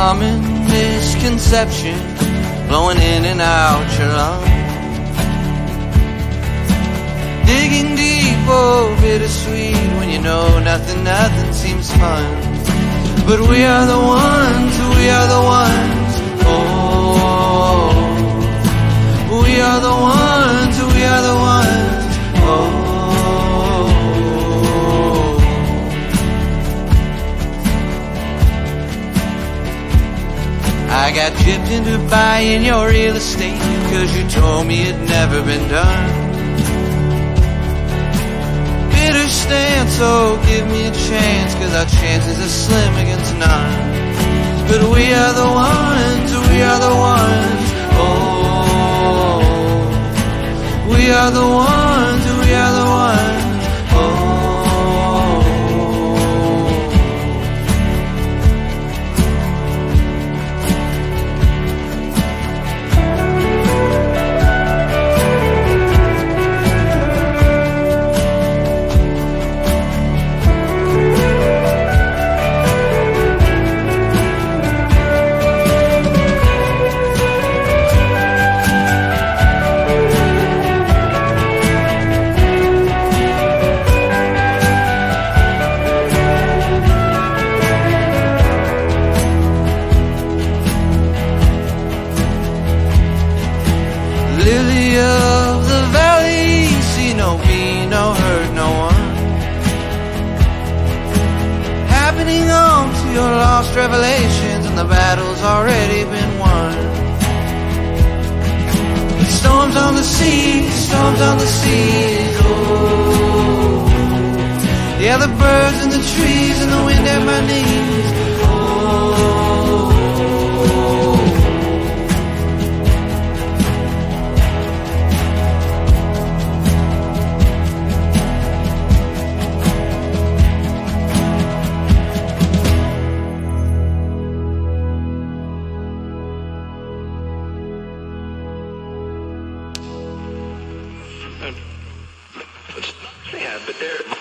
common misconception blowing in and out your lungs. Digging deep, oh, bittersweet, when you know nothing seems fun. But we are the ones, we are the ones, oh. We are the ones, we are the ones, oh. I got gypped into buying your real estate, 'cause you told me it'd never been done. Bitter stance, oh, give me a chance, 'cause our chances are slim against none. But we are the ones, we are the ones, oh. We are the ones, we are the ones, oh. Lily of the valley, see no pain, no hurt, no one. Happening on to your lost revelations, and the battle's already been won. Storms on the seas, storms on the seas, oh. Yeah, the birds and the trees and the wind at my knees, oh. Yeah, but there.